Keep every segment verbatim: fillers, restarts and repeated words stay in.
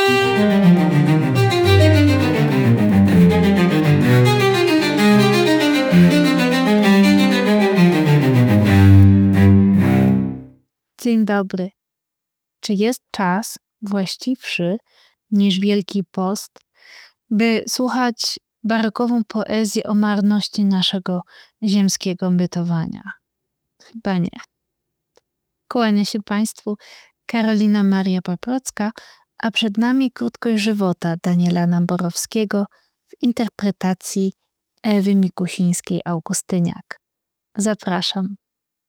Dzień dobry. Czy jest czas właściwszy niż Wielki Post, by słuchać barokową poezję o marności naszego ziemskiego bytowania? Chyba nie. Kłania się Państwu Karolina Maria Paprocka, a przed nami krótkość żywota Daniela Naborowskiego w interpretacji Ewy Mikusińskiej-Augustyniak. Zapraszam.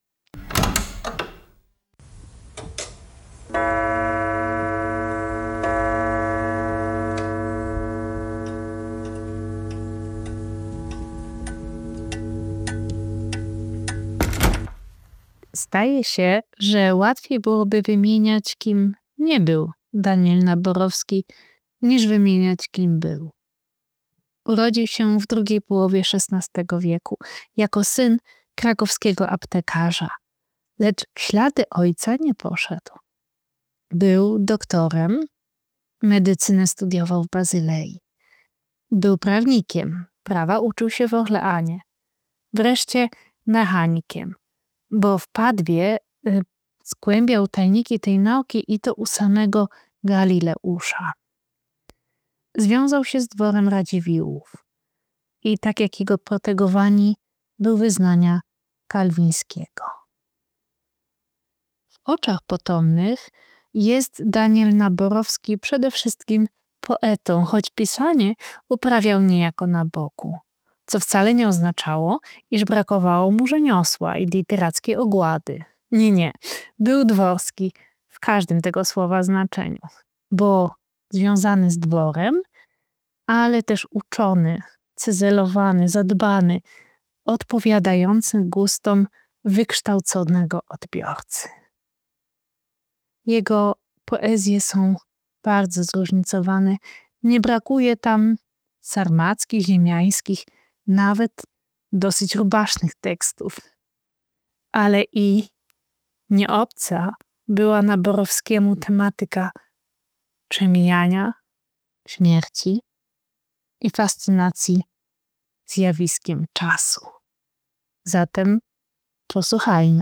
Zdaje się, że łatwiej byłoby wymieniać, kim nie był Daniel Naborowski, niż wymieniać, kim był. Urodził się w drugiej połowie szesnastego wieku jako syn krakowskiego aptekarza, lecz w ślady ojca nie poszedł. Był doktorem, medycynę studiował w Bazylei. Był prawnikiem, prawa uczył się w Orleanie. Wreszcie mechanikiem, bo w Padwie y, zgłębiał tajniki tej nauki i to u samego Galileusza. Związał się z dworem Radziwiłłów i tak jak jego protegowani był wyznania kalwińskiego. W oczach potomnych jest Daniel Naborowski przede wszystkim poetą, choć pisanie uprawiał niejako na boku, co wcale nie oznaczało, iż brakowało mu rzemiosła i literackiej ogłady. Nie, nie. Był dworski w każdym tego słowa znaczeniu, bo związany z dworem, ale też uczony, cyzelowany, zadbany, odpowiadający gustom wykształconego odbiorcy. Jego poezje są bardzo zróżnicowane. Nie brakuje tam sarmackich, ziemiańskich, nawet dosyć rubasznych tekstów. Ale i nieobca była Naborowskiemu tematyka przemijania, śmierci i fascynacji zjawiskiem czasu. Zatem posłuchajmy.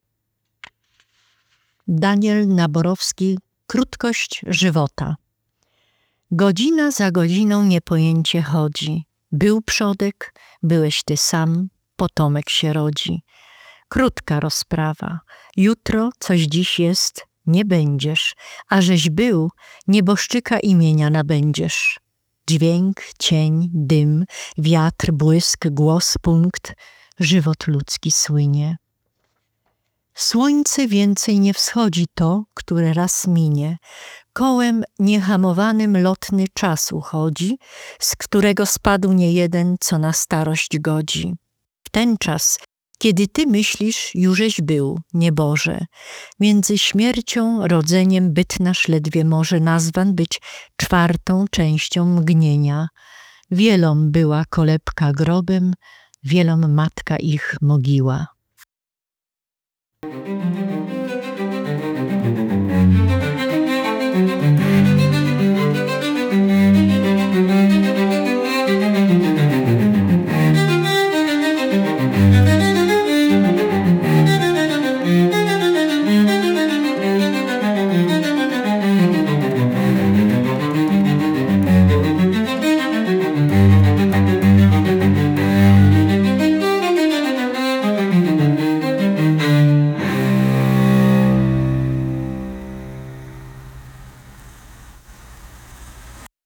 Daniel Naborowski, krótkość żywota. Godzina za godziną niepojęcie chodzi. Był przodek, byłeś ty sam, potomek się rodzi. Krótka rozprawa. Jutro, coś dziś jest, nie będziesz, a żeś był, nieboszczyka imienia nabędziesz. Dźwięk, cień, dym, wiatr, błysk, głos, punkt, żywot ludzki słynie. Słońce więcej nie wschodzi to, które raz minie. Kołem niehamowanym lotny czasu chodzi, z którego spadł niejeden, co na starość godzi. W ten czas, kiedy ty myślisz, jużeś był, nieboże. Między śmiercią, rodzeniem byt nasz ledwie może nazwan być czwartą częścią mgnienia. Wielom była kolebka grobem, wielom matka ich mogiła.